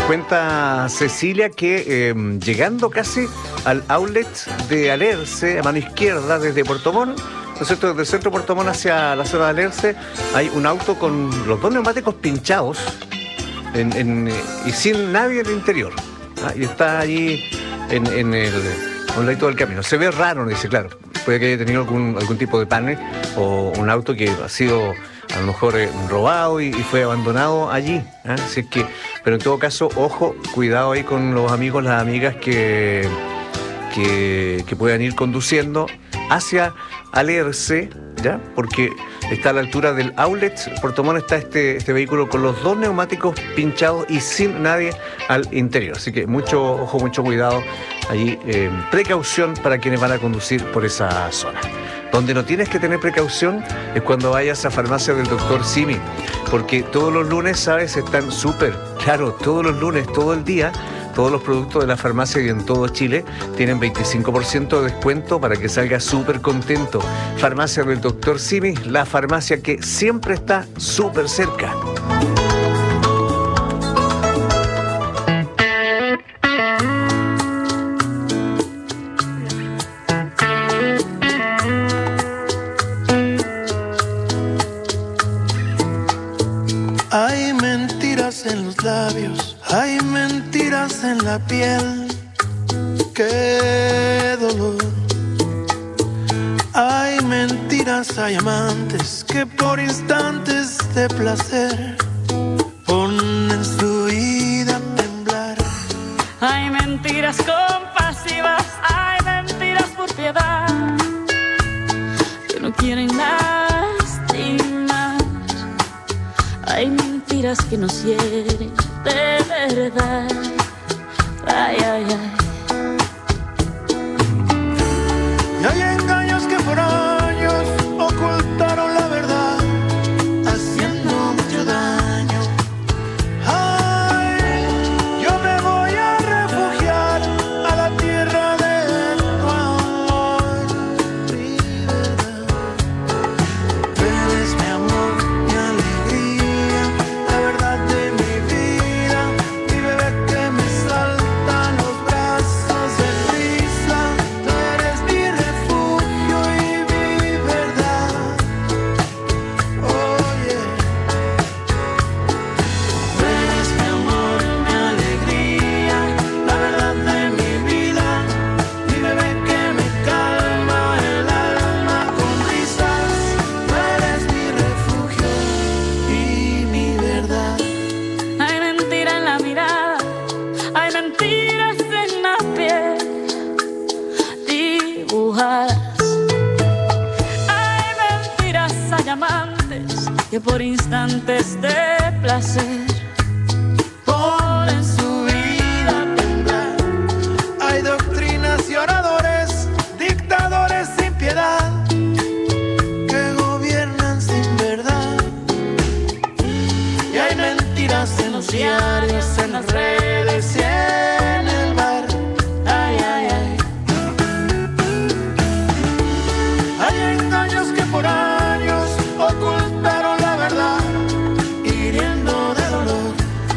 cuenta Cecilia que llegando casi al outlet de Alerce, a mano izquierda desde Puerto Montt, ¿no es cierto? Desde el centro de Puerto Montt hacia la zona de Alerce, hay un auto con los dos neumáticos pinchados y sin nadie en el interior. Y está allí en un ladito del camino. Se ve raro, dice, claro. Puede que haya tenido algún tipo de panel o un auto que ha sido a lo mejor robado y fue abandonado allí. Así es que, pero en todo caso, ojo, cuidado ahí con los amigos, las amigas que puedan ir conduciendo hacia Alerce, ¿ya? Porque está a la altura del outlet Puerto Montt, está este vehículo con los dos neumáticos pinchados y sin nadie al interior. Así que mucho ojo, mucho cuidado allí, precaución para quienes van a conducir por esa zona. Donde no tienes que tener precaución es cuando vayas a farmacia del Dr. Simi, porque todos los lunes, ¿sabes? Están súper, claro, todos los lunes, todo el día. Todos los productos de la farmacia y en todo Chile tienen 25% de descuento para que salga súper contento. Farmacia del Dr. Simi, la farmacia que siempre está súper cerca. Hay mentiras en los labios, hay mentiras en la piel, qué dolor. Hay mentiras, hay amantes que por instantes de placer ponen su vida a temblar. Hay mentiras compasivas, hay mentiras por piedad, que no quieren lastimar. Hay mentiras que nos hieren de verdad. Ay, ay, ay. Y hay engaños que por años ocultaron la verdad, haciendo mucho daño. Ay, yo me voy a refugiar a la tierra de tu amor, mi verdad. Tú eres mi amor, mi alegría, la verdad de mi vida, mi bebé que me salta a los brazos de risa. Tú eres mi refugio y mi verdad. Oye, tú eres mi amor, mi alegría, la verdad de mi vida, mi bebé que me calma el alma con risas. Tú eres mi refugio y mi verdad. Hay mentira en la mirada, hay mentiras en la piel dibujadas. Hay mentiras, hay amantes que por instantes de placer Ponen su vida a temblar. Hay doctrinas y oradores, dictadores sin piedad, que gobiernan sin verdad. Y hay mentiras en los diarios, en las redes y en el bar. Ay, ay, ay. Hay engaños que por años ocultaron la verdad, hiriendo de dolor.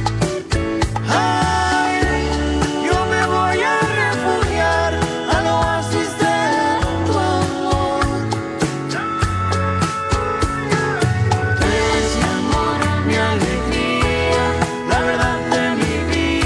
Ay, yo me voy a refugiar al oasis de tu amor. Tú eres mi amor, mi alegría, la verdad de mi vida.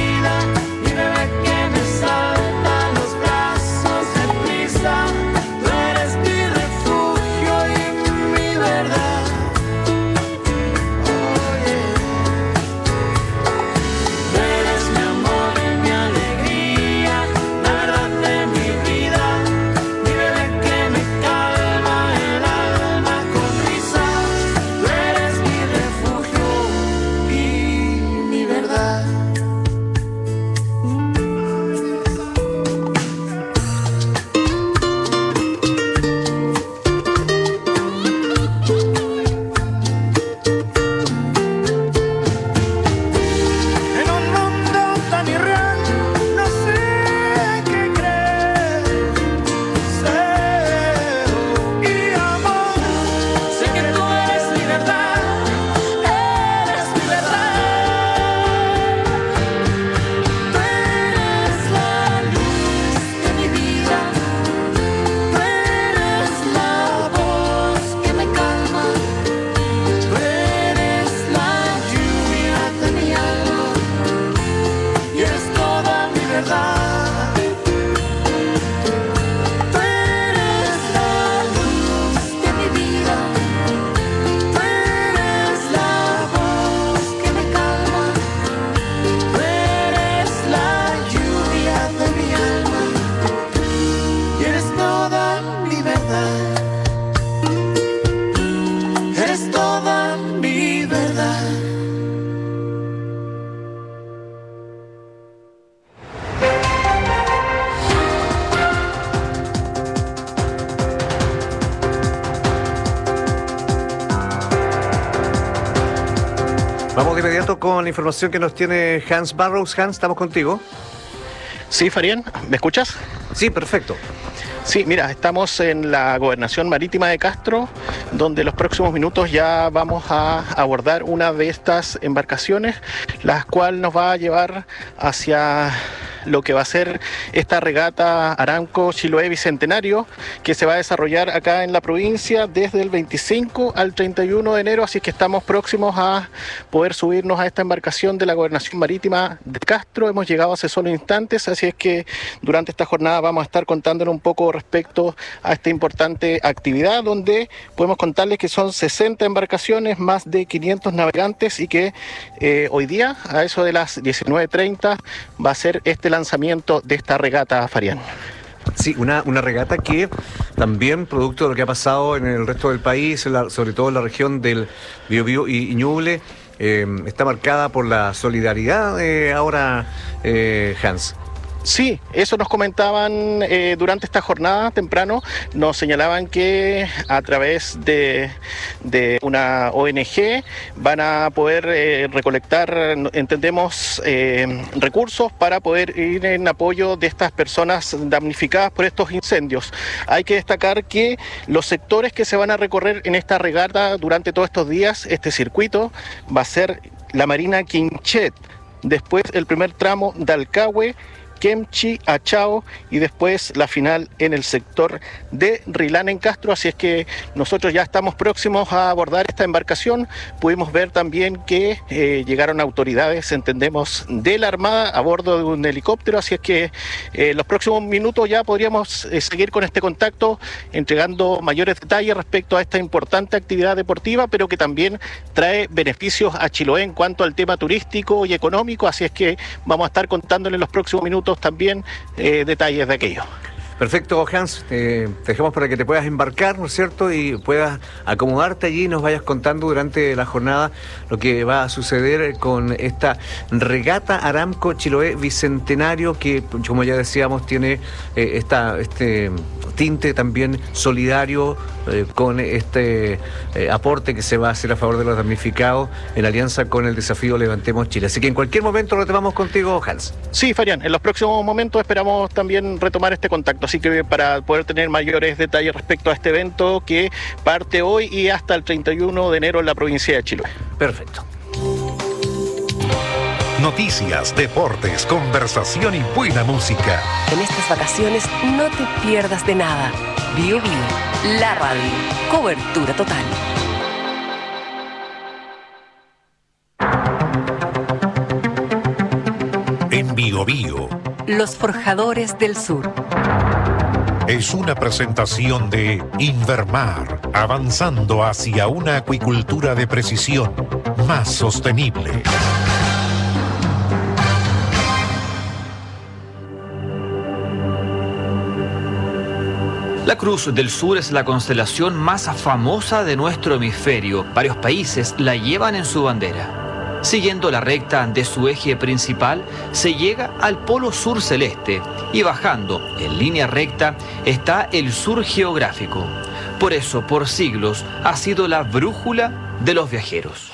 Vamos de inmediato con la información que nos tiene Hans Barrows. Hans, estamos contigo. Sí, Farián, ¿me escuchas? Sí, perfecto. Sí, mira, estamos en la Gobernación Marítima de Castro, donde en los próximos minutos ya vamos a abordar una de estas embarcaciones, la cual nos va a llevar hacia lo que va a ser esta regata Aramco Chiloé Bicentenario, que se va a desarrollar acá en la provincia desde el 25 al 31 de enero, así que estamos próximos a poder subirnos a esta embarcación de la Gobernación Marítima de Castro. Hemos llegado hace solo instantes, así es que durante esta jornada vamos a estar contándoles un poco respecto a esta importante actividad, donde podemos contarles que son 60 embarcaciones, más de 500 navegantes, y que hoy día, a eso de las 19:30, va a ser este lanzamiento de esta regata, Farián. Sí, una regata que también, producto de lo que ha pasado en el resto del país, sobre todo en la región del Biobío y Ñuble, está marcada por la solidaridad ahora, Hans. Sí, eso nos comentaban durante esta jornada temprano, nos señalaban que a través de una ONG van a poder recolectar, entendemos, recursos para poder ir en apoyo de estas personas damnificadas por estos incendios. Hay que destacar que los sectores que se van a recorrer en esta regata durante todos estos días, este circuito, va a ser la Marina Quinchet, después el primer tramo de Alcahue, Kemchi, Achao, y después la final en el sector de Rilán en Castro. Así es que nosotros ya estamos próximos a abordar esta embarcación. Pudimos ver también que llegaron autoridades, entendemos, de la Armada a bordo de un helicóptero, así es que los próximos minutos ya podríamos seguir con este contacto, entregando mayores detalles respecto a esta importante actividad deportiva, pero que también trae beneficios a Chiloé en cuanto al tema turístico y económico, así es que vamos a estar contándole en los próximos minutos también detalles de aquello. Perfecto, Hans, te dejamos para que te puedas embarcar, ¿no es cierto? Y puedas acomodarte allí y nos vayas contando durante la jornada lo que va a suceder con esta regata Aramco Chiloé Bicentenario, que, como ya decíamos, tiene este tinte también solidario con este aporte que se va a hacer a favor de los damnificados en alianza con el desafío Levantemos Chile. Así que en cualquier momento retomamos contigo, Hans. Sí, Farián, en los próximos momentos esperamos también retomar este contacto, así que para poder tener mayores detalles respecto a este evento que parte hoy y hasta el 31 de enero en la provincia de Chiloé. Perfecto. Noticias, deportes, conversación y buena música. En estas vacaciones no te pierdas de nada. Bio Bio, la radio, cobertura total. En Bio Bio. Los Forjadores del Sur. Es una presentación de Invermar, avanzando hacia una acuicultura de precisión más sostenible. La Cruz del Sur es la constelación más famosa de nuestro hemisferio. Varios países la llevan en su bandera. Siguiendo la recta de su eje principal, se llega al polo sur celeste y bajando en línea recta está el sur geográfico. Por eso, por siglos, ha sido la brújula de los viajeros.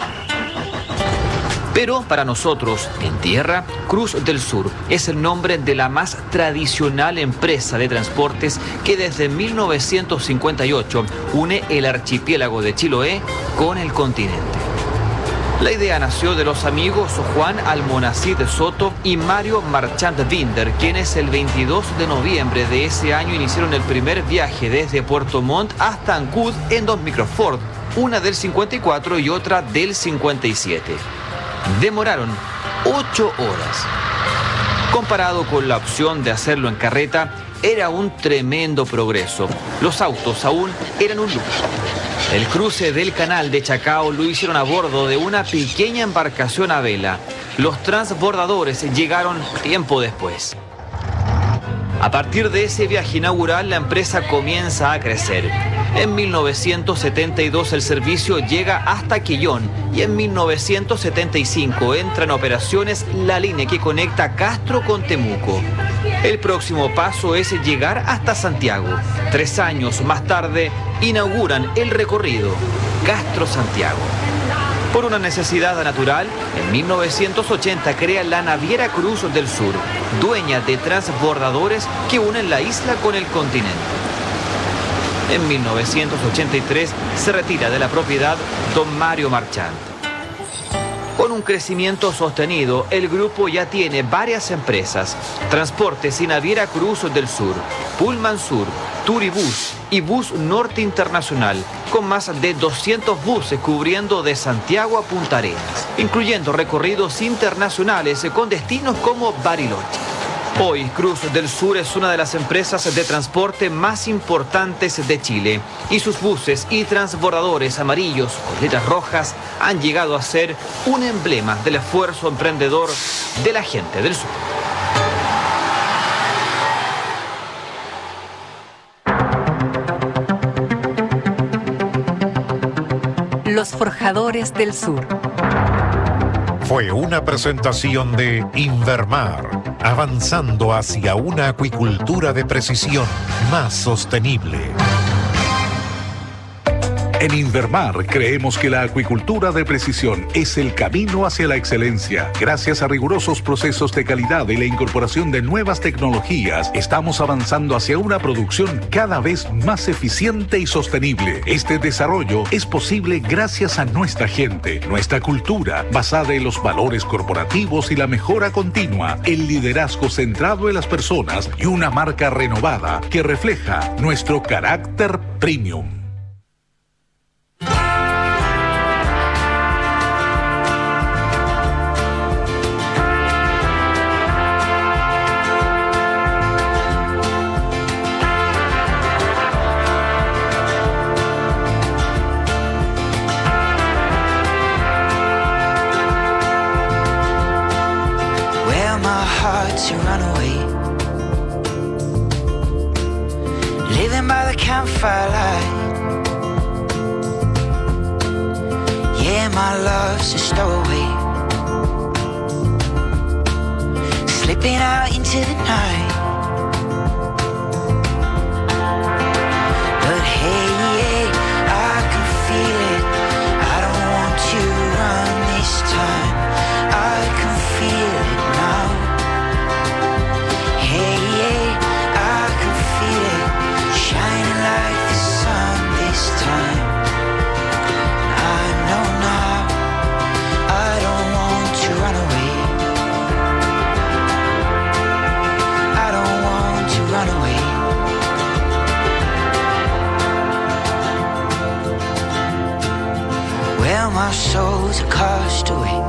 Pero para nosotros, en tierra, Cruz del Sur es el nombre de la más tradicional empresa de transportes que desde 1958 une el archipiélago de Chiloé con el continente. La idea nació de los amigos Juan Almonacid Soto y Mario Marchand Binder, quienes el 22 de noviembre de ese año iniciaron el primer viaje desde Puerto Montt hasta Ancud en dos microford, una del 54 y otra del 57. Demoraron 8 horas. Comparado con la opción de hacerlo en carreta, era un tremendo progreso. Los autos aún eran un lujo. El cruce del canal de Chacao lo hicieron a bordo de una pequeña embarcación a vela. Los transbordadores llegaron tiempo después. A partir de ese viaje inaugural, la empresa comienza a crecer. En 1972 el servicio llega hasta Quillón y en 1975 entra en operaciones la línea que conecta Castro con Temuco. El próximo paso es llegar hasta Santiago. 3 años más tarde inauguran el recorrido Castro-Santiago. Por una necesidad natural, en 1980 crea la Naviera Cruz del Sur, dueña de transbordadores que unen la isla con el continente. En 1983 se retira de la propiedad don Mario Marchand. Con un crecimiento sostenido, el grupo ya tiene varias empresas: Transportes y Naviera Cruz del Sur, Pullman Sur, Turibus y Bus Norte Internacional, con más de 200 buses cubriendo de Santiago a Punta Arenas, incluyendo recorridos internacionales con destinos como Bariloche. Hoy, Cruz del Sur es una de las empresas de transporte más importantes de Chile y sus buses y transbordadores amarillos con letras rojas han llegado a ser un emblema del esfuerzo emprendedor de la gente del sur. Los Forjadores del Sur. Fue una presentación de Invermar, avanzando hacia una acuicultura de precisión más sostenible. En Invermar creemos que la acuicultura de precisión es el camino hacia la excelencia. Gracias a rigurosos procesos de calidad y la incorporación de nuevas tecnologías, estamos avanzando hacia una producción cada vez más eficiente y sostenible. Este desarrollo es posible gracias a nuestra gente, nuestra cultura, basada en los valores corporativos y la mejora continua, el liderazgo centrado en las personas y una marca renovada que refleja nuestro carácter premium. To run away, living by the campfire light. Yeah, my love's a stowaway, slipping out into the night. But hey, I can feel it. I don't want to run this time. I can feel it now. Hey, I can feel it, shining like the sun this time. I know now, I don't want to run away. I don't want to run away. Well, my soul's a castaway,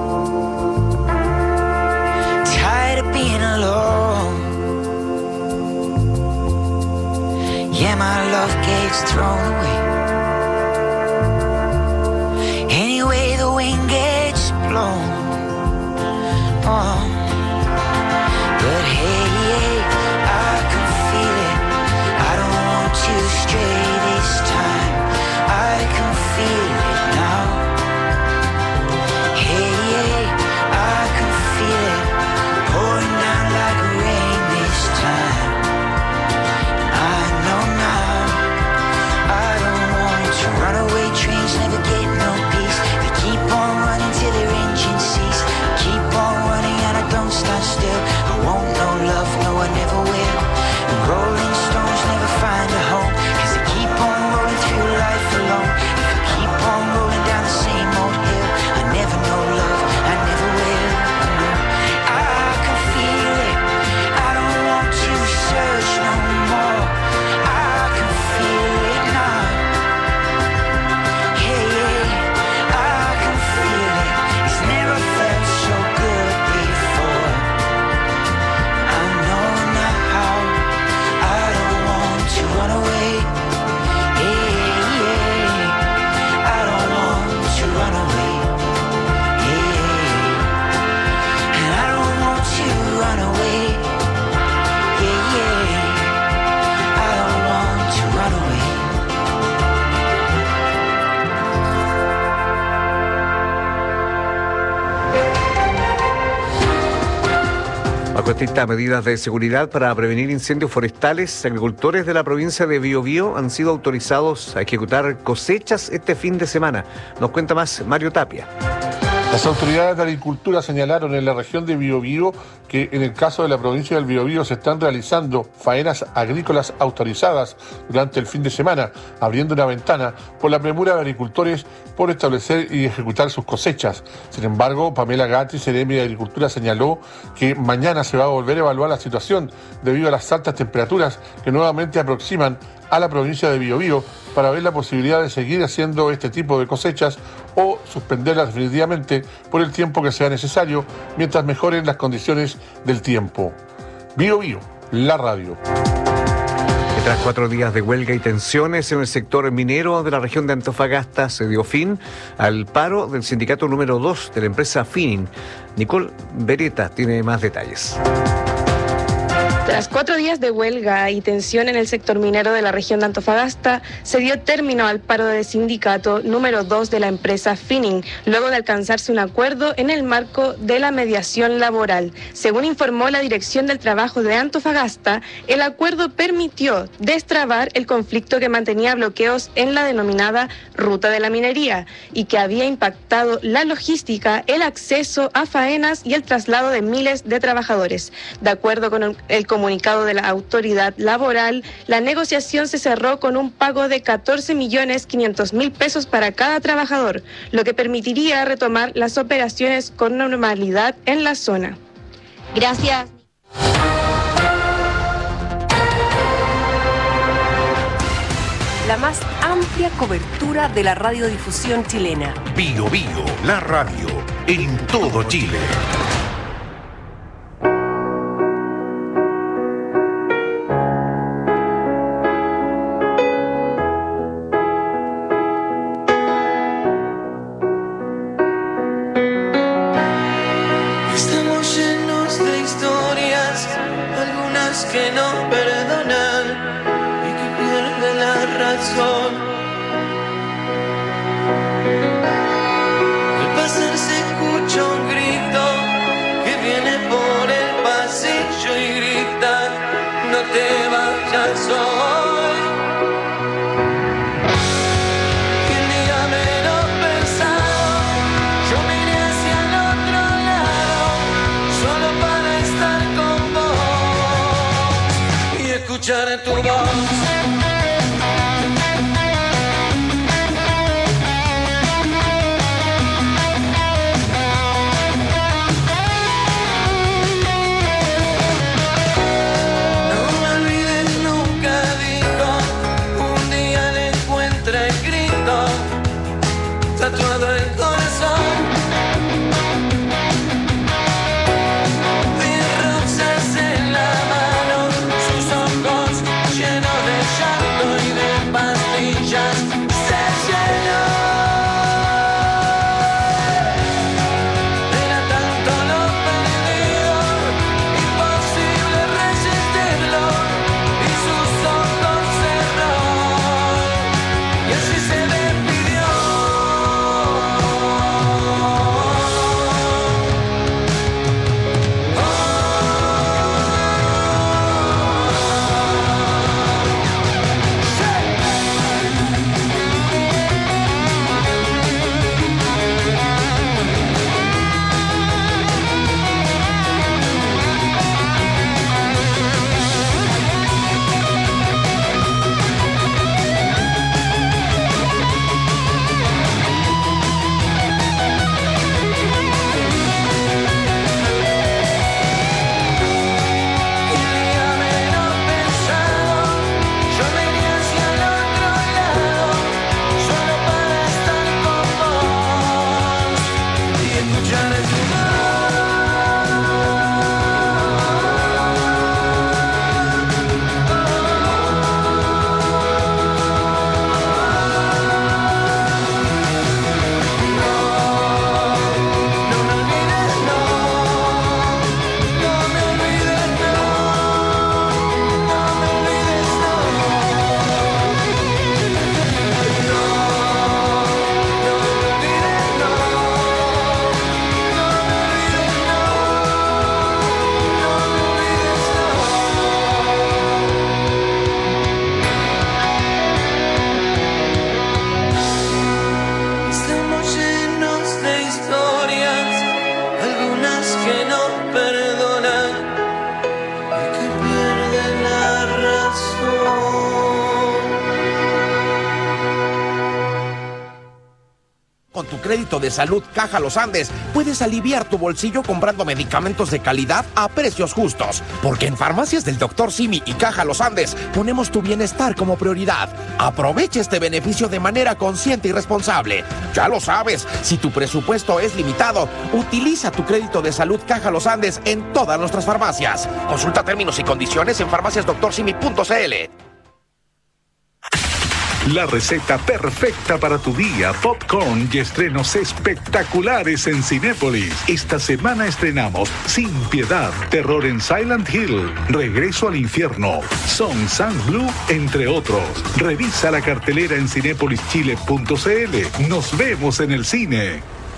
tired of being alone. Yeah, my love gets thrown away. Anyway, the wind gets blown. Oh. But hey, I can feel it. I don't want to stray this time. I can feel it now. Bajo estrictas medidas de seguridad para prevenir incendios forestales, agricultores de la provincia de Biobío han sido autorizados a ejecutar cosechas este fin de semana. Nos cuenta más Mario Tapia. Las autoridades de agricultura señalaron en la región de Biobío que en el caso de la provincia del Biobío se están realizando faenas agrícolas autorizadas durante el fin de semana, abriendo una ventana por la premura de agricultores por establecer y ejecutar sus cosechas. Sin embargo, Pamela Gatti, seremi de Agricultura, señaló que mañana se va a volver a evaluar la situación debido a las altas temperaturas que nuevamente aproximan a la provincia de Biobío para ver la posibilidad de seguir haciendo este tipo de cosechas o suspenderlas definitivamente por el tiempo que sea necesario mientras mejoren las condiciones del tiempo. Biobío, la radio. Tras 4 días de huelga y tensiones en el sector minero de la región de Antofagasta, se dio fin al paro del sindicato número 2 de la empresa Finning. Nicole Beretta tiene más detalles. Tras 4 días de huelga y tensión en el sector minero de la región de Antofagasta, se dio término al paro del sindicato número 2 de la empresa Finning, luego de alcanzarse un acuerdo en el marco de la mediación laboral. Según informó la Dirección del Trabajo de Antofagasta, el acuerdo permitió destrabar el conflicto que mantenía bloqueos en la denominada Ruta de la Minería y que había impactado la logística, el acceso a faenas y el traslado de miles de trabajadores. De acuerdo con el comunicado de la autoridad laboral, la negociación se cerró con un pago de 14.500.000 pesos para cada trabajador, lo que permitiría retomar las operaciones con normalidad en la zona. Gracias. La más amplia cobertura de la radiodifusión chilena. Biobío, la radio, en todo Chile. Estamos llenos de historias, algunas que no perdonan y que pierden la razón. Al pasar se escucha un grito que viene por el pasillo y grita: no te vayas hoy. Y el día menos pensado, yo miré hacia el otro lado, solo para estar con vos y escuchar tu voz. Tatuado el corazón de rosas en la mano, sus ojos llenos de Con tu crédito de salud Caja Los Andes, puedes aliviar tu bolsillo comprando medicamentos de calidad a precios justos. Porque en Farmacias del Dr. Simi y Caja Los Andes ponemos tu bienestar como prioridad. Aprovecha este beneficio de manera consciente y responsable. Ya lo sabes, si tu presupuesto es limitado, utiliza tu crédito de salud Caja Los Andes en todas nuestras farmacias. Consulta términos y condiciones en farmaciasdoctorsimi.cl. La receta perfecta para tu día, popcorn y estrenos espectaculares en Cinépolis. Esta semana estrenamos Sin Piedad, Terror en Silent Hill, Regreso al Infierno, Song Sang Blue, entre otros. Revisa la cartelera en cinépolischile.cl. Nos vemos en el cine.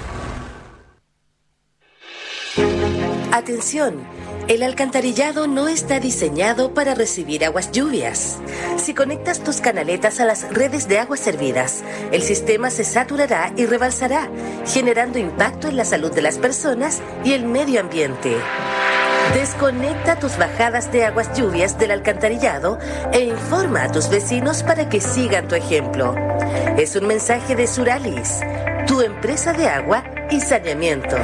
Atención. El alcantarillado no está diseñado para recibir aguas lluvias. Si conectas tus canaletas a las redes de aguas servidas, el sistema se saturará y rebalsará, generando impacto en la salud de las personas y el medio ambiente. Desconecta tus bajadas de aguas lluvias del alcantarillado e informa a tus vecinos para que sigan tu ejemplo. Es un mensaje de Suralis, tu empresa de agua y saneamiento.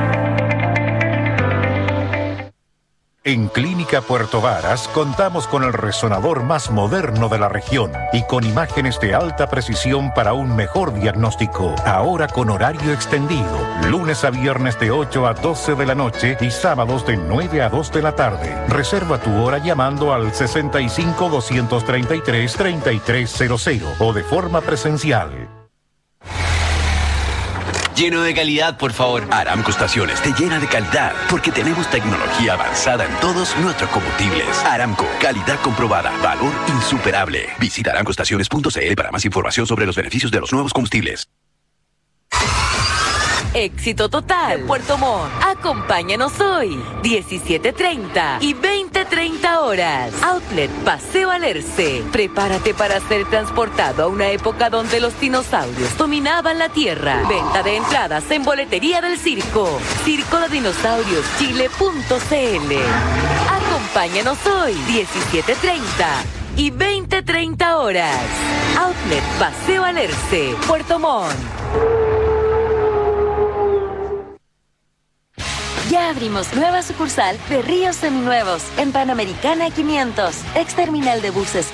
En Clínica Puerto Varas contamos con el resonador más moderno de la región y con imágenes de alta precisión para un mejor diagnóstico. Ahora con horario extendido, lunes a viernes de 8 a 12 de la noche y sábados de 9 a 2 de la tarde. Reserva tu hora llamando al 65-233-3300 o de forma presencial. Lleno de calidad, por favor. Aramco Estaciones te llena de calidad porque tenemos tecnología avanzada en todos nuestros combustibles. Aramco, calidad comprobada, valor insuperable. Visita aramcoestaciones.cl para más información sobre los beneficios de los nuevos combustibles. Éxito total. Puerto Montt. Acompáñanos hoy. 17:30 y 20:30 horas. Outlet Paseo Alerce. Prepárate para ser transportado a una época donde los dinosaurios dominaban la tierra. Venta de entradas en boletería del circo. circodedinosaurioschile.cl. Acompáñanos hoy. 17:30 y 20:30 horas. Outlet Paseo Alerce. Puerto Montt. Ya abrimos nueva sucursal de Ríos Seminuevos en Panamericana 500, ex terminal de buses